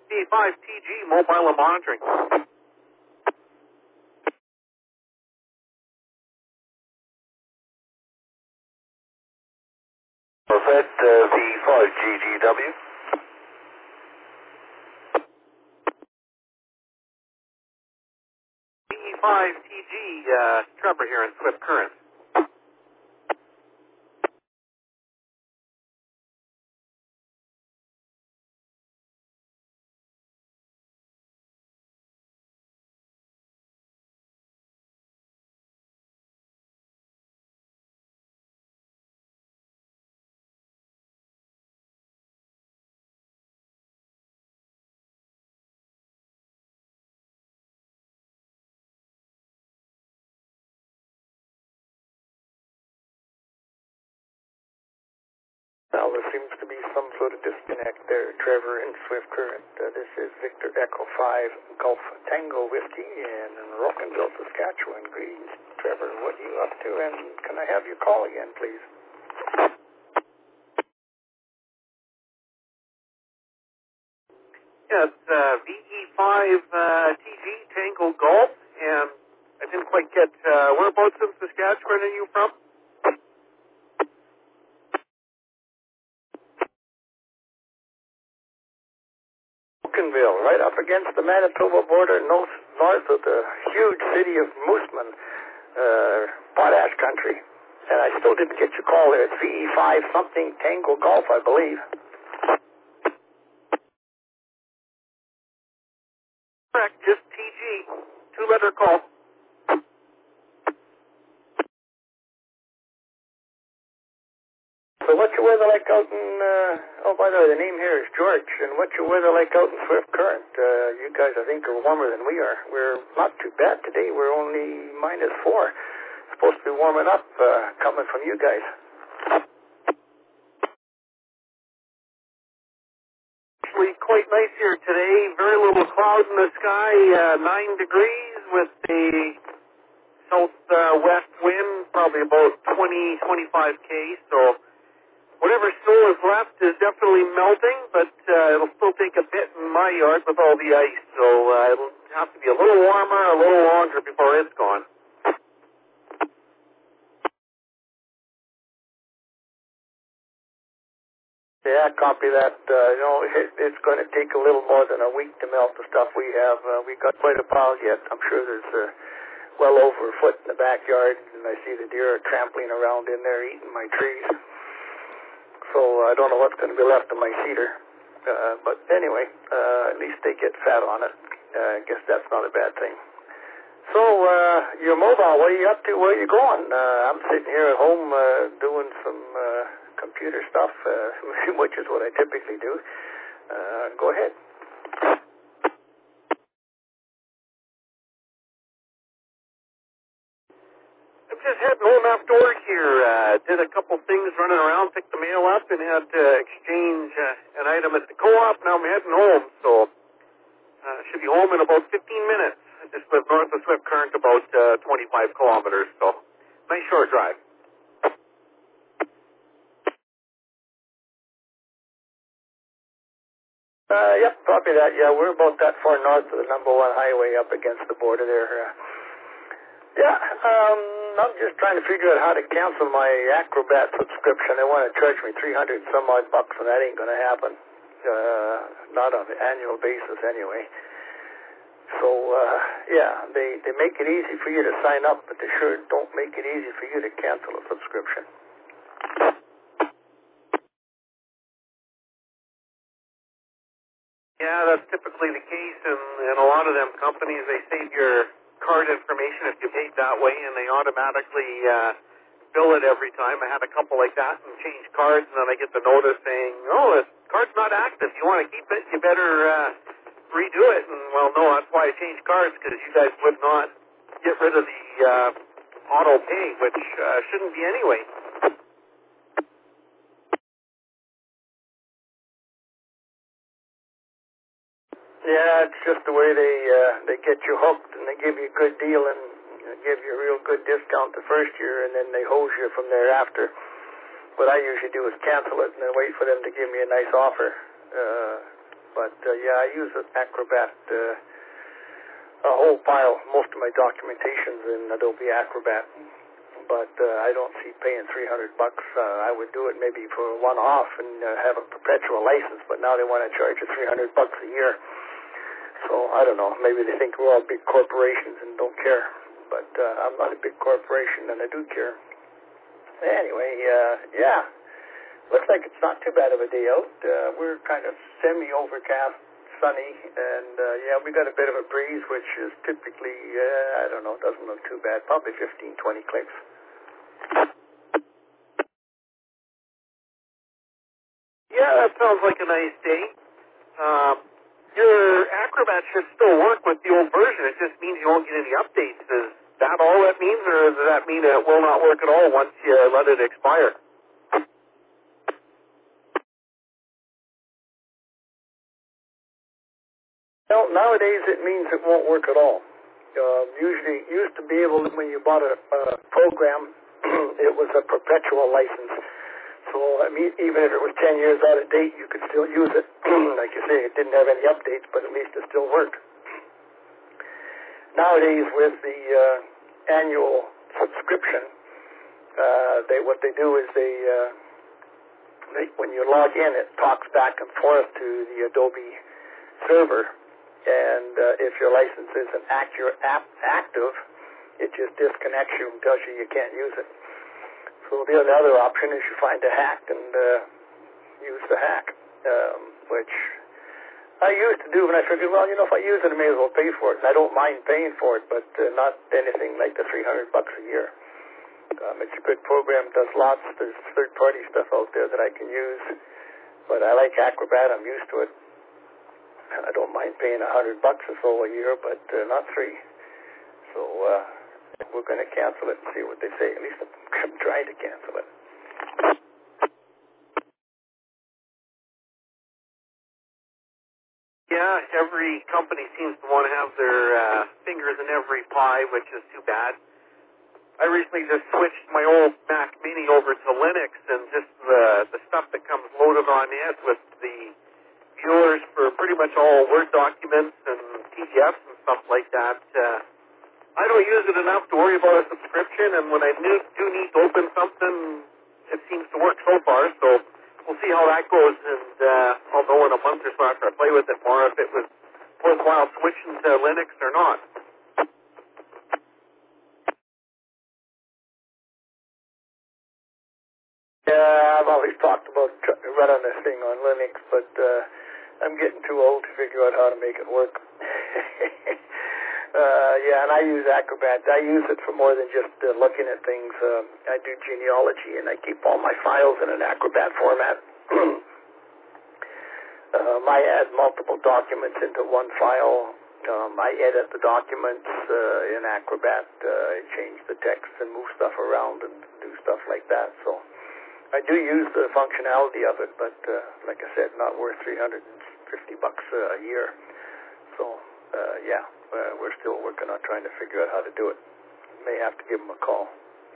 VA5TG, mobile and monitoring. Perfect, V5GGW. VA5TG, Trevor here in Swift Current. Well, there seems to be some sort of disconnect there, Trevor, in Swift Current. This is Victor Echo 5 Gulf Tango Whiskey in Rocanville, Saskatchewan. Greetings, Trevor. What are you up to? And can I have your call again, please? Yes, VE5TG Tango Golf, and I didn't quite get whereabouts in Saskatchewan are you from? Rocanville, right up against the Manitoba border, north of the huge city of Mooseman, potash country. And I still didn't get your call there. It's VE5 something Tango Golf, I believe. Correct, just TG. Two-letter call. So what's your weather like out in, by the way, the name here is George, and what's your weather like out in Swift Current? You guys, I think, are warmer than we are. We're not too bad today. We're only -4. Supposed to be warming up, coming from you guys. Actually quite nice here today. Very little cloud in the sky, 9 degrees with a southwest wind, probably about 20-25 k's, so whatever snow is left is definitely melting, but it'll still take a bit in my yard with all the ice, so it'll have to be a little warmer, a little longer before it's gone. Yeah, copy that. It's going to take a little more than a week to melt the stuff we have. We got quite a pile yet. I'm sure there's well over a foot in the backyard, and I see the deer are trampling around in there eating my trees. So I don't know what's going to be left of my cedar. But anyway, at least they get fat on it. I guess that's not a bad thing. So, your mobile, what are you up to? Where are you going? I'm sitting here at home doing some computer stuff, which is what I typically do. Go ahead. I'm just heading home after work here. Did a couple things running around, picked the mail up, and had to exchange an item at the co-op. Now I'm heading home, so should be home in about 15 minutes. I just live north of Swift Current, about 25 kilometers, so nice short drive. Yep, copy that. Yeah, we're about that far north of the #1 highway up against the border there. I'm just trying to figure out how to cancel my Acrobat subscription. They want to charge me $300 some odd bucks, and that ain't going to happen. Not on an annual basis anyway. So, they make it easy for you to sign up, but they sure don't make it easy for you to cancel a subscription. Yeah, that's typically the case, and a lot of them companies, they save your card information if you paid that way, and they automatically bill it every time. I had a couple like that and change cards, and then I get the notice saying, oh, this card's not active. You want to keep it? You better redo it. And, well, no, that's why I changed cards, because you guys would not get rid of the auto pay, which shouldn't be anyway. Yeah, it's just the way they get you hooked, and they give you a good deal and give you a real good discount the first year, and then they hose you from thereafter. What I usually do is cancel it and then wait for them to give me a nice offer. But yeah, I use Acrobat, a whole pile. Most of my documentation's in Adobe Acrobat. But I don't see paying $300. I would do it maybe for a one-off and have a perpetual license, but now they want to charge you $300 a year. So I don't know. Maybe they think we're all big corporations and don't care. But I'm not a big corporation, and I do care. Anyway, yeah. Looks like it's not too bad of a day out. We're kind of semi-overcast, sunny, and yeah, we got a bit of a breeze, which is typically, I don't know, doesn't look too bad. Probably 15, 20 clicks. Yeah, that sounds like a nice day. Your Acrobat should still work with the old version. It just means you won't get any updates. Is that all that means, or does that mean it will not work at all once you let it expire? Well, nowadays it means it won't work at all. Usually, used to be able, when you bought a program, it was a perpetual license. So, I mean, even if it was 10 years out of date, you could still use it. Like you say, it didn't have any updates, but at least it still worked. Nowadays, with the annual subscription, what they do is when you log in, it talks back and forth to the Adobe server, and if your license isn't active, it just disconnects you and tells you can't use it. So the other option is you find a hack and use the hack, which I used to do when I figured, well, if I use it, I may as well pay for it. And I don't mind paying for it, but not anything like the $300 a year. It's a good program, does lots. There's third-party stuff out there that I can use, but I like Acrobat. I'm used to it. I don't mind paying $100 or so a year, but not $3. So we're going to cancel it and see what they say. At least I'm trying to cancel it. Yeah, every company seems to want to have their fingers in every pie, which is too bad. I recently just switched my old Mac Mini over to Linux, and just the stuff that comes loaded on it with the viewers for pretty much all Word documents and PDFs and stuff like that. I don't use it enough to worry about a subscription, and when I do need to open something, it seems to work so far, so we'll see how that goes, and I'll know in a month or so after I play with it more if it was worthwhile switching to Linux or not. Yeah, I've always talked about running this thing on Linux, but I'm getting too old to figure out how to make it work. Yeah, and I use Acrobat. I use it for more than just looking at things. I do genealogy, and I keep all my files in an Acrobat format. I add multiple documents into one file. I edit the documents in Acrobat. I change the text and move stuff around and do stuff like that. So I do use the functionality of it, but like I said, not worth $350 a year. So yeah, we're still working on trying to figure out how to do it. May have to give them a call.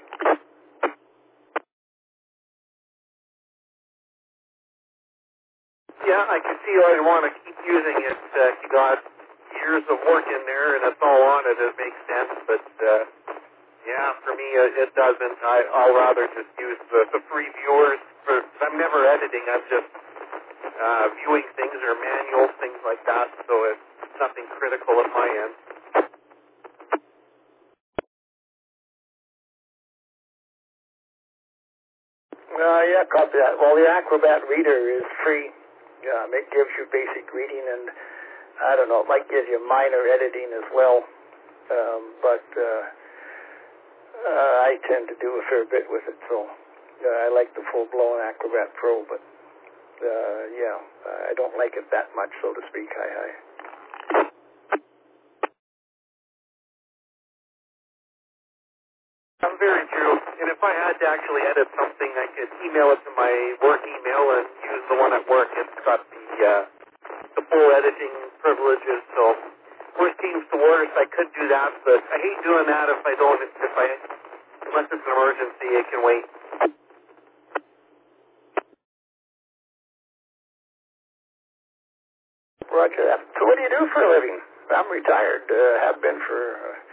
Yeah, I can see I'd want to keep using it. You got years of work in there, and it's all on it. It makes sense, but yeah, for me, it doesn't. I'll rather just use the free viewers. I'm never editing. I'm just viewing things or manuals, things like that, so it's nothing critical at my end. Yeah, copy that. Well, the Acrobat Reader is free. It gives you basic reading, and I don't know, it might give you minor editing as well. But I tend to do a fair bit with it, so I like the full-blown Acrobat Pro, but yeah, I don't like it that much, so to speak. That's very true. And if I had to actually edit something, I could email it to my work email and use the one at work. It's got the full editing privileges, so worst comes to worst, I could do that, but I hate doing that unless it's an emergency, it can wait. Roger that. So what do you do for a living? I'm retired, have been for